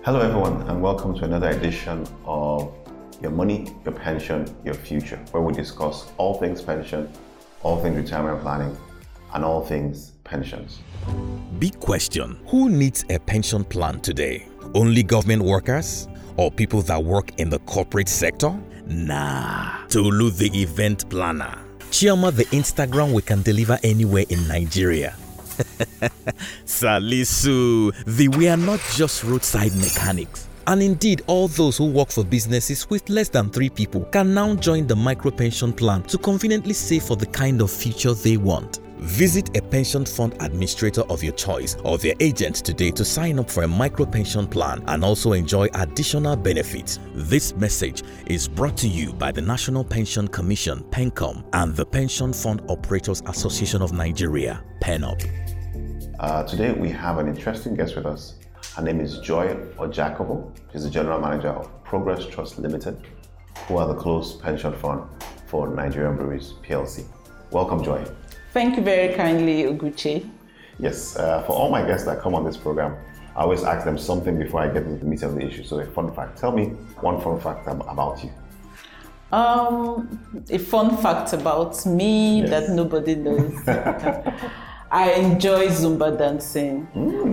Hello everyone, and welcome to another edition of Your Money, Your Pension, Your Future, where we discuss all things pension, all things retirement planning, and all things pensions. Big question. Who needs a pension plan today? Only government workers? Or people that work in the corporate sector? Nah. Tolu the event planner. Chioma the Instagram we can deliver anywhere in Nigeria. Salisu, we are not just roadside mechanics. And indeed, all those who work for businesses with less than 3 people can now join the micro pension plan to conveniently save for the kind of future they want. Visit a pension fund administrator of your choice or their agent today to sign up for a micro pension plan and also enjoy additional benefits. This message is brought to you by the National Pension Commission, PENCOM, and the Pension Fund Operators Association of Nigeria, PENOP. Today we have an interesting guest with us. Her name is Joy Ojakobo. She's the General Manager of Progress Trust Limited, who are the closed pension fund for Nigerian Breweries PLC. Welcome, Joy. Thank you very kindly, Uguchi. Yes, for all my guests that come on this program, I always ask them something before I get into the meat of the issue. So a fun fact. Tell me one fun fact about you. A fun fact about me that nobody knows. I enjoy Zumba dancing.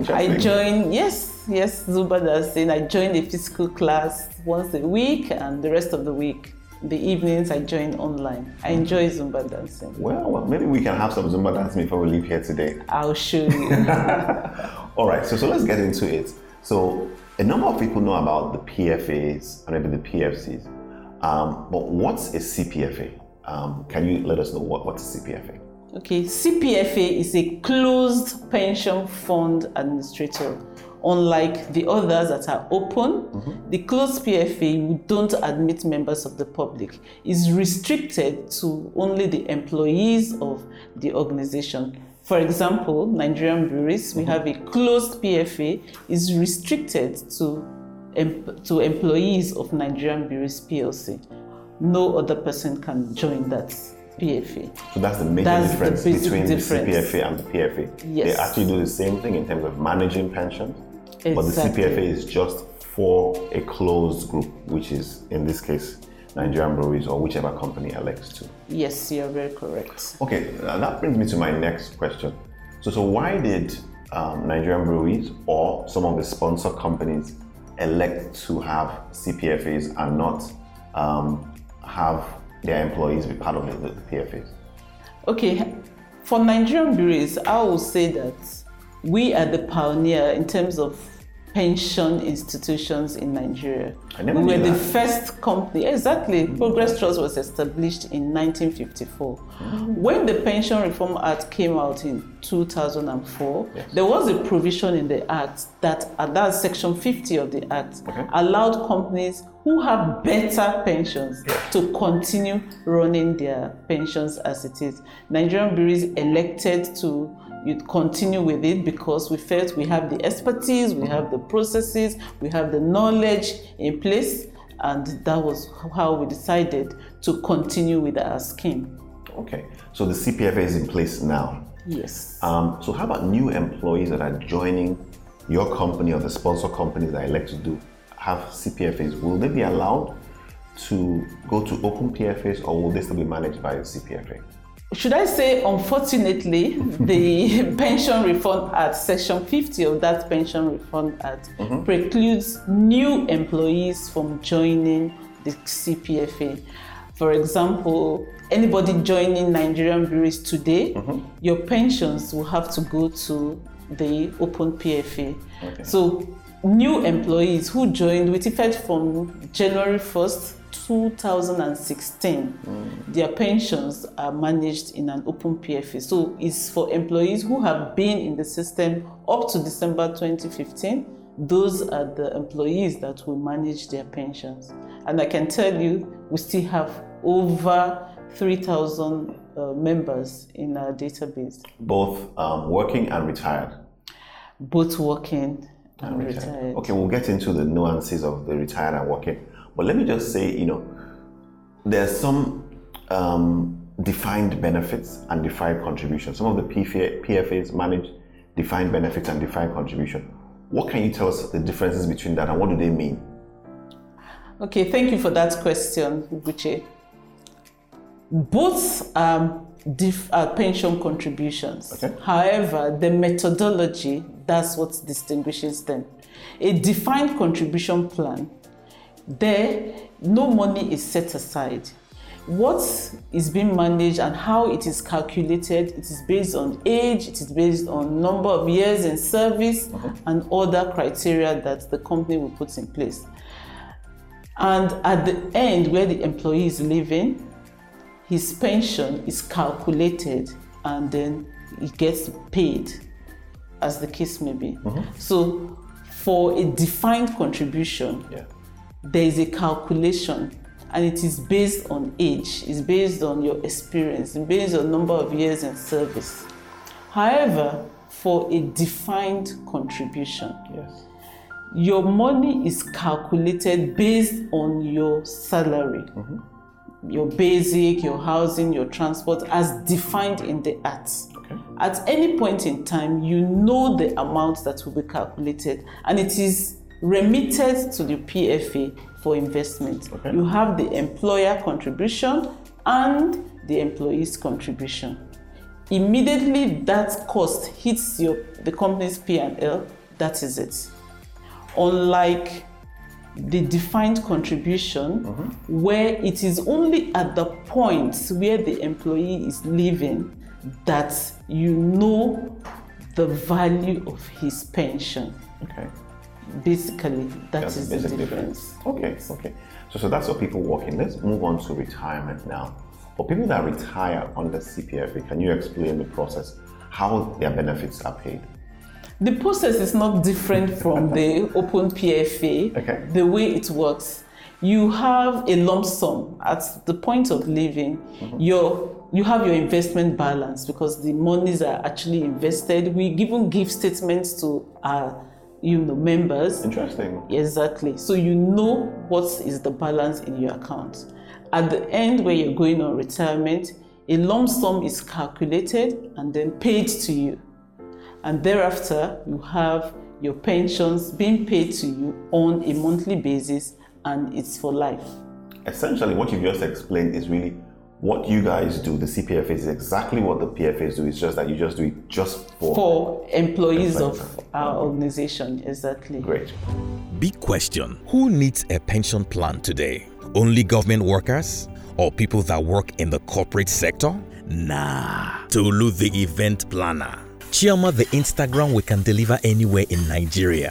Zumba dancing. I join a physical class once a week, and the rest of the week, the evenings, I join online. I enjoy Zumba dancing. Well, maybe we can have some Zumba dancing before we leave here today. I'll show you. All right, so let's get into it. So a number of people know about the PFAs and maybe the PFCs, but what's a CPFA? Can you let us know what's a CPFA? Okay, CPFA is a closed pension fund administrator. Unlike the others that are open, the closed PFA, we don't admit members of the public. Is restricted to only the employees of the organization. For example, Nigerian Breweries, we have a closed PFA, is restricted to employees of Nigerian Breweries PLC. No other person can join that PFA. So that's the major difference between the CPFA and the PFA. Yes. They actually do the same thing in terms of managing pensions, exactly. But the CPFA is just for a closed group, which is, in this case, Nigerian Breweries or whichever company elects to. Yes, you're very correct. Okay, that brings me to my next question. So why did Nigerian Breweries or some of the sponsor companies elect to have CPFAs and not have their employees be part of the PFAs? Okay, for Nigerian Breweries, I will say that we are the pioneer in terms of pension institutions in Nigeria. We were the first company. Exactly. Progress Trust was established in 1954. When the Pension Reform Act came out in 2004, there was a provision in the Act that's Section 50 of the Act, allowed companies who have better pensions to continue running their pensions as it is. Nigerian Breweries elected to continue with it because we felt we have the expertise, we have the processes, we have the knowledge in place, and that was how we decided to continue with our scheme. Okay, so the CPFA is in place now. Yes. So how about new employees that are joining your company or the sponsor companies that elect to have CPFAs? Will they be allowed to go to open PFAs or will they still be managed by a CPFA? Should I say, unfortunately, the Pension Reform Act, Section 50 of that Pension Reform Act, precludes new employees from joining the CPFA. For example, anybody joining Nigerian Breweries today, your pensions will have to go to the open PFA. Okay. So new employees who joined with effect from January 1st, 2016, their pensions are managed in an open PFA. So it's for employees who have been in the system up to December 2015. Those are the employees that will manage their pensions. And I can tell you, we still have over 3,000 members in our database. Both working and retired? Both working and retired. Okay, we'll get into the nuances of the retired and working. But let me just say, there's some defined benefits and defined contribution. Some of the PFAs manage defined benefits and defined contribution. What can you tell us the differences between that and what do they mean? Okay, thank you for that question, Ubuche. Both pension contributions. Okay. However, the methodology, that's what distinguishes them. A defined contribution plan, there, no money is set aside. What is being managed and how it is calculated, it is based on age, it is based on number of years in service, and other criteria that the company will put in place. And at the end, where the employee is living, his pension is calculated and then he gets paid, as the case may be. So for a defined contribution, there is a calculation, and it is based on age, it's based on your experience, it's based on number of years in service. However, for a defined contribution, your money is calculated based on your salary, your basic, your housing, your transport, as defined in the Act. At any point in time, you know the amount that will be calculated, and it is remitted to the PFA for investment. You have the employer contribution and the employee's contribution. Immediately that cost hits the company's P&L, that is it. Unlike the defined contribution, where it is only at the point where the employee is living that you know the value of his pension. Basically, that is the difference. Okay. So that's what people work in. Let's move on to retirement now. For people that retire under CPFA, can you explain the process, how their benefits are paid? The process is not different from the open PFA. The way it works, you have a lump sum at the point of living. You have your investment balance because the monies are actually invested. We even give statements to our members. Interesting. Exactly. So you know what is the balance in your account. At the end, where you're going on retirement, a lump sum is calculated and then paid to you. And thereafter, you have your pensions being paid to you on a monthly basis, and it's for life. Essentially, what you just explained is really what you guys do. The CPFA is exactly what the PFAs do. It's just that you just do it just for employees of our organization. Exactly. Great. Big question. Who needs a pension plan today? Only government workers? Or people that work in the corporate sector? Nah. Tolu the event planner. Chioma the Instagram we can deliver anywhere in Nigeria.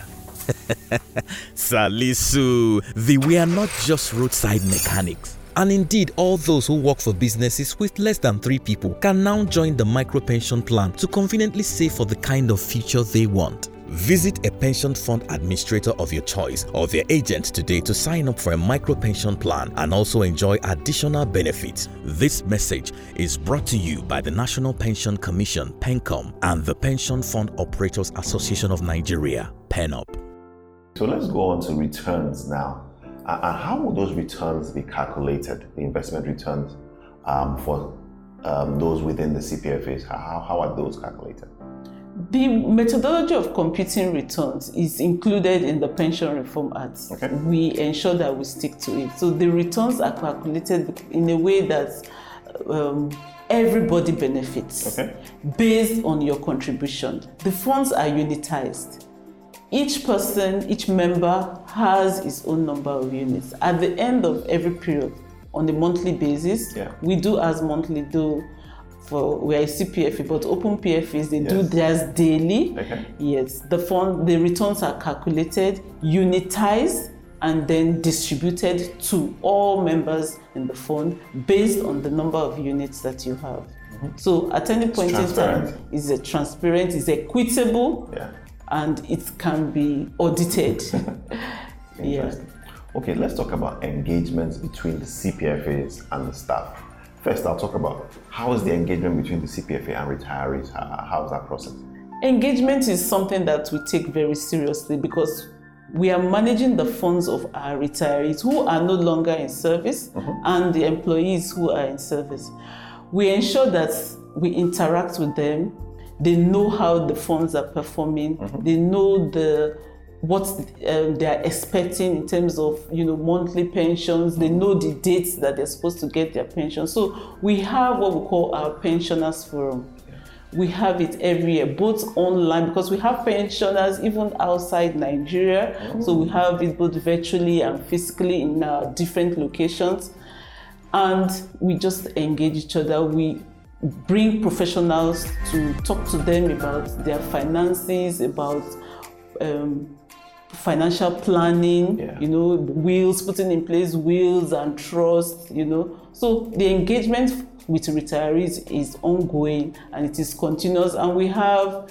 Salisu, we are not just roadside mechanics. And indeed, all those who work for businesses with less than 3 people can now join the micro pension plan to conveniently save for the kind of future they want. Visit a pension fund administrator of your choice or their agent today to sign up for a micro pension plan and also enjoy additional benefits. This message is brought to you by the National Pension Commission, PENCOM, and the Pension Fund Operators Association of Nigeria, PENOP. So let's go on to returns now. And how will those returns be calculated, the investment returns for those within the CPFAs? How are those calculated? The methodology of computing returns is included in the Pension Reform Act. We ensure that we stick to it. So the returns are calculated in a way that everybody benefits based on your contribution. The funds are unitized. Each person, each member has his own number of units. At the end of every period, on a monthly basis, we do as monthly do. We are a CPFA, but open PFAs, they do theirs daily. Yes, the returns are calculated, unitized, and then distributed to all members in the fund based on the number of units that you have. So at any point in time, it's transparent, it's equitable, and it can be audited. Okay, let's talk about engagements between the CPFAs and the staff. First, I'll talk about how is the engagement between the CPFA and retirees? How is that process? Engagement is something that we take very seriously because we are managing the funds of our retirees who are no longer in service and the employees who are in service. We ensure that we interact with them. They know how the funds are performing. They know what they are expecting in terms of monthly pensions. They know the dates that they're supposed to get their pension. So we have what we call our pensioners forum. We have it every year, both online, because we have pensioners even outside Nigeria. So we have it both virtually and physically in different locations. And we just engage each other. We bring professionals to talk to them about their finances, about financial planning, wills, putting in place wills and trust, So the engagement with retirees is ongoing and it is continuous. And we have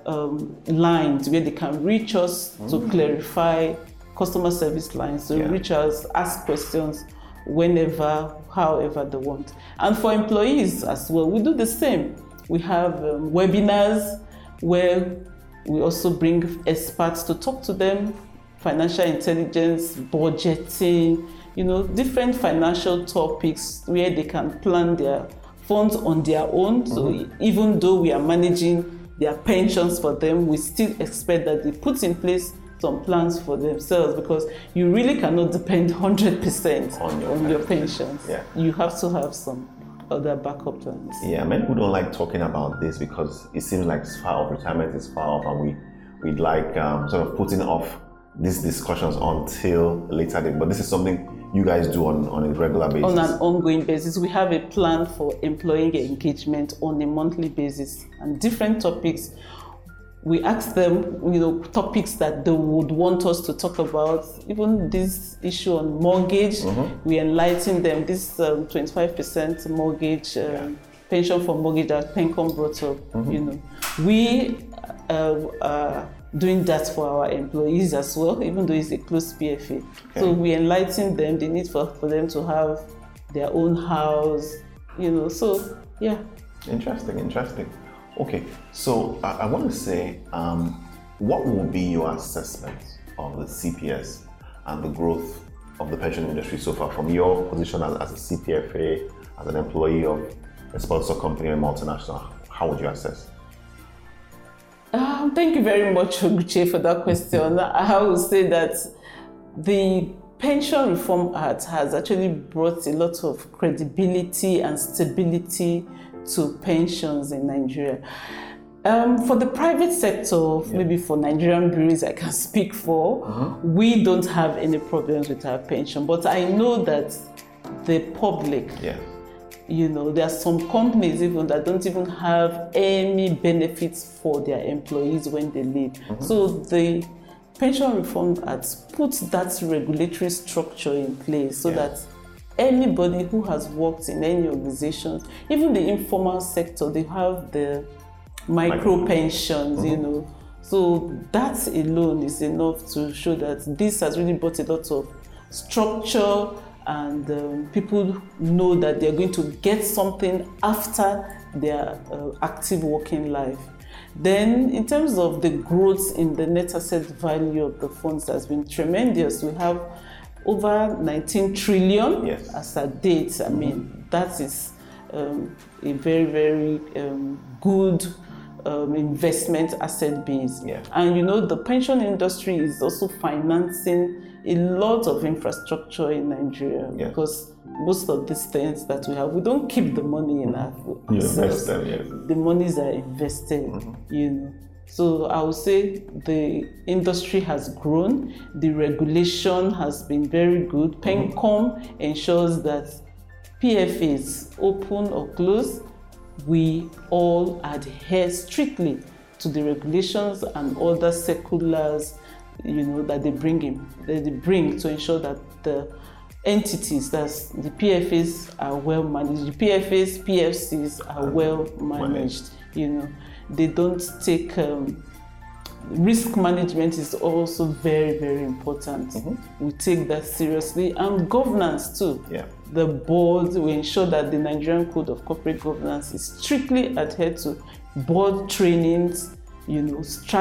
lines where they can reach us to clarify, customer service lines, to reach us, ask questions whenever, however they want. And for employees as well, we do the same. We have webinars where we also bring experts to talk to them, financial intelligence, budgeting, different financial topics where they can plan their funds on their own. So even though we are managing their pensions for them, we still expect that they put in place some plans for themselves, because you really cannot depend 100% on your pensions. Yeah. You have to have some other backup plans. Yeah, many people don't like talking about this because it seems like it's far off, retirement is far off, and we'd like sort of putting off these discussions until a later date. But this is something you guys do on a regular basis. On an ongoing basis. We have a plan for employee engagement on a monthly basis, and different topics. We ask them, topics that they would want us to talk about. Even this issue on mortgage, we enlighten them. This 25% mortgage, pension for mortgage that PenCom brought up, We are doing that for our employees as well, even though it's a closed PFA. Okay. So we enlighten them, the need for them to have their own house, so yeah. Interesting. Okay, so I want to say, what will be your assessment of the CPS and the growth of the pension industry so far, from your position as a CPFA, as an employee of a sponsor company or multinational? How would you assess? Thank you very much, Oguche, for that question. I would say that the Pension Reform Act has actually brought a lot of credibility and stability to pensions in Nigeria. For the private sector, maybe for Nigerian breweries, I can speak for, we don't have any problems with our pension. But I know that the public, there are some companies even that don't even have any benefits for their employees when they leave. So the Pension Reform Act puts that regulatory structure in place so that anybody who has worked in any organizations, even the informal sector, they have the micro pensions, So that alone is enough to show that this has really brought a lot of structure, and people know that they're going to get something after their active working life. Then, in terms of the growth in the net asset value of the funds, has been tremendous. We have over 19 trillion as a date. I mean, that is a very, very good investment asset base. And the pension industry is also financing a lot of infrastructure in Nigeria, because most of these things that we have, we don't keep the money in ourselves. The monies are invested, So I would say the industry has grown, the regulation has been very good. PenCom ensures that PFAs, open or closed, we all adhere strictly to the regulations and other circulars, that they bring to ensure that the entities, that's the PFAs, are well managed. The PFAs, PFCs are well managed. They don't take risk management is also very, very important. We take that seriously, and governance too. The board, we ensure that the Nigerian Code of Corporate Governance is strictly adhered to. Board trainings,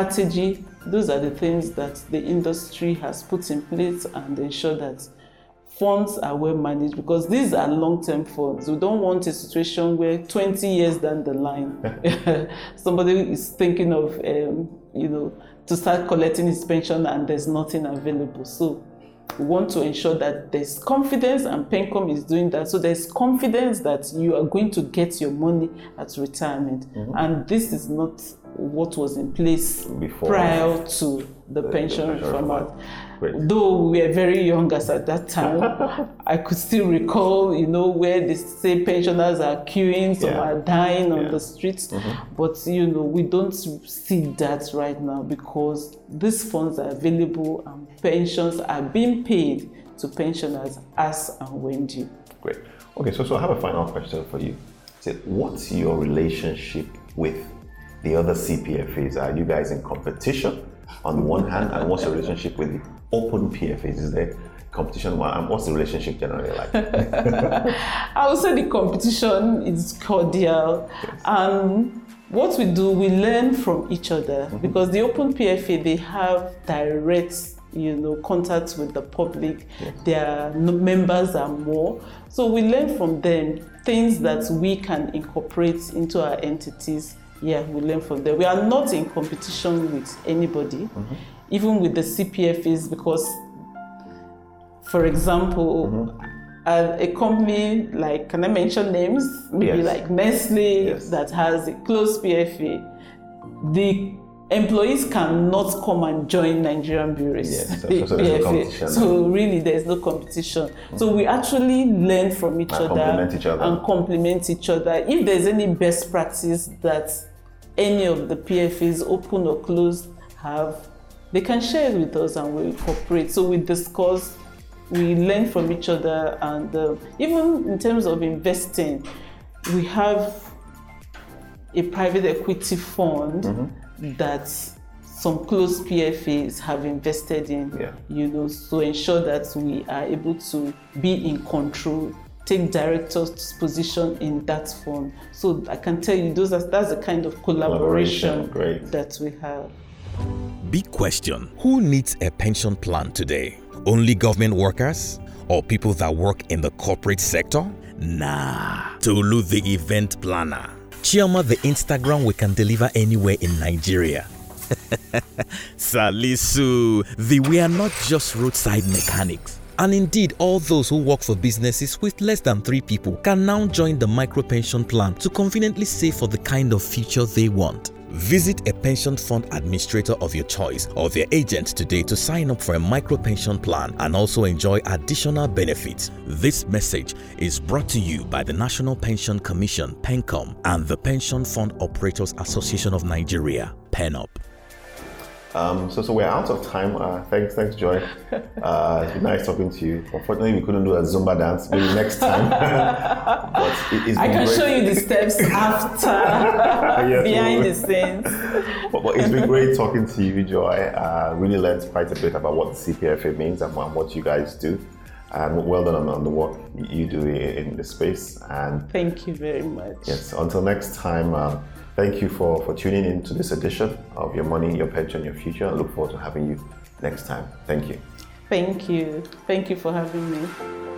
strategy. Those are the things that the industry has put in place and ensure that funds are well managed, because these are long-term funds. We don't want a situation where 20 years down the line, somebody is thinking of, to start collecting his pension and there's nothing available. So we want to ensure that there's confidence, and PenCom is doing that. So there's confidence that you are going to get your money at retirement. And this is not what was in place prior to the Pension Reform Act. Though we were very young as at that time, I could still recall, where they say pensioners are queuing, some are dying on the streets. But, we don't see that right now, because these funds are available and pensions are being paid to pensioners as and when due. Great. Okay, so I have a final question for you. So what's your relationship with the other CPFAs? Are you guys in competition on one hand, and what's your relationship with the open PFAs? Is there competition? What's the relationship generally like? I would say the competition is cordial. Yes. And what we do, we learn from each other, because the open PFA, they have direct contact with the public. Yes. Their members are more. So we learn from them things that we can incorporate into our entities. Yeah, we learn from them. We are not in competition with anybody, even with the CPFAs, because, for example, a company like, can I mention names? Maybe like Nestle, that has a closed PFA. The employees cannot come and join Nigerian Breweries. Yes, so there's no competition. So really, there's no competition. So we actually learn from each other and complement each other. If there's any best practice that any of the PFAs, open or closed, have, they can share it with us and we'll cooperate. So we discuss, we learn from each other, and even in terms of investing, we have a private equity fund that some closed PFAs have invested in, to ensure that we are able to be in control, take director's position in that fund. So I can tell you, that's the kind of collaboration that we have. Big question. Who needs a pension plan today? Only government workers? Or people that work in the corporate sector? Nah. Tolu the event planner. Chioma the Instagram we can deliver anywhere in Nigeria. Salisu, we are not just roadside mechanics. And indeed, all those who work for businesses with less than 3 people can now join the micro pension plan to conveniently save for the kind of future they want. Visit a pension fund administrator of your choice or their agent today to sign up for a micro pension plan and also enjoy additional benefits. This message is brought to you by the National Pension Commission, PenCom, and the Pension Fund Operators Association of Nigeria, PENOP. So we're out of time. Thanks, Joy. It's been nice talking to you. Unfortunately, we couldn't do a Zumba dance. Maybe next time. But I can show you the steps after, behind the scenes. But it's been great talking to you, Joy. Really learned quite a bit about what the CPFA means and what you guys do. And well done on the work you do in the space. And thank you very much. Yes. Until next time. Thank you for tuning in to this edition of Your Money, Your Pension, Your Future. I look forward to having you next time. Thank you. Thank you. Thank you for having me.